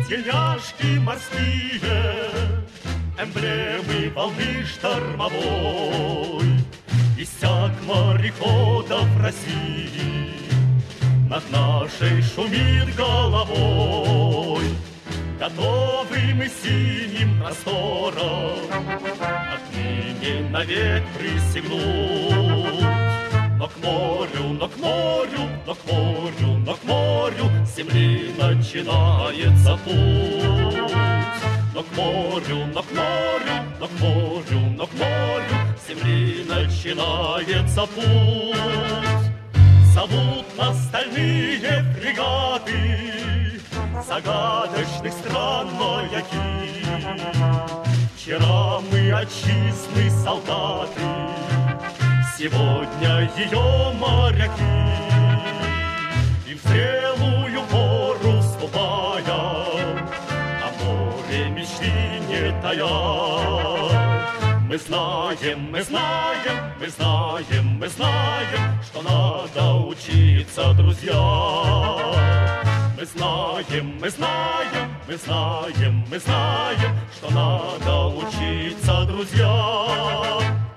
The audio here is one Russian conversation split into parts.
Тельняшки морские, эмблемы волны штормовой, Иссяк мореходов России над нашей шумит головой. Готовы мы синим простором отныне навек присягнуть. Но к морю, но к морю, но к морю, но к морю земли начинается путь. Но к морю, но к морю, но к морю, но к морю земли начинается путь. Зовут нас стальные фрегаты загадочных стран маяки. Вчера мы отчизны солдаты, сегодня ее моряки. И в зрелую пору ступая, на море мечты не тая. Мы знаем, мы знаем, мы знаем, мы знаем, что надо учиться, друзья. Мы знаем, мы знаем, мы знаем, мы знаем, что надо учиться, друзья.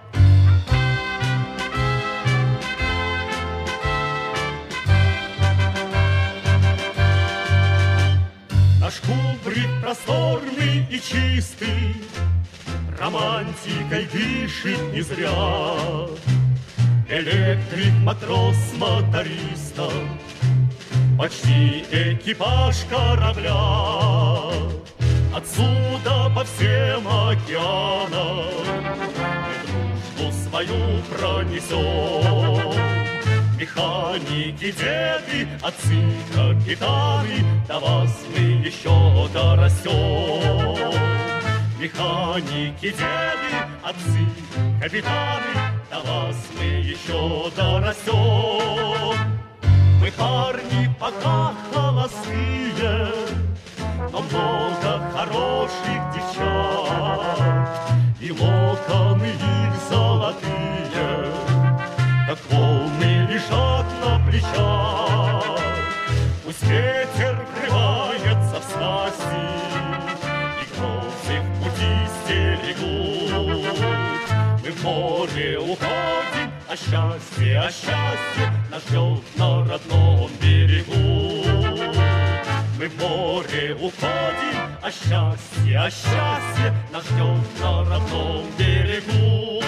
Наш кубрик просторный и чистый романтикой дышит не зря. Электрик, матрос, моториста, почти экипаж корабля. Отсюда по всем океанам мы дружбу свою пронесем. Механики, деды, отцы, капитаны, до вас мы еще дорастем. Механики, деды, отцы, капитаны, до вас мы еще дорастем. Мы парни пока холостые, но много хороших девчат, и локоны их золотые, как волны, лежат на плечах. Пусть ветер врывается в снасти, и грозы в пути стерегут. Мы в море уходим, а счастье нас ждет на родном берегу. Мы в море уходим, а счастье нас ждет на родном берегу.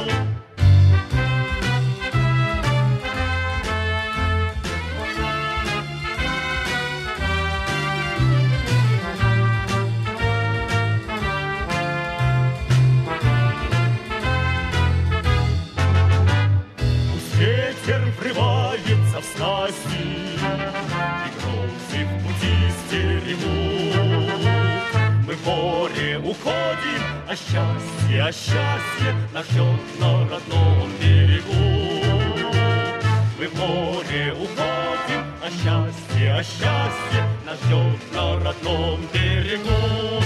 Врывается в снасти, и грозы в пути стерегут. Мы в море уходим, а счастье нас ждет на родном берегу. Мы в море уходим, а счастье нас ждет на родном берегу.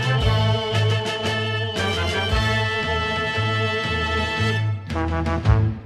Thank you.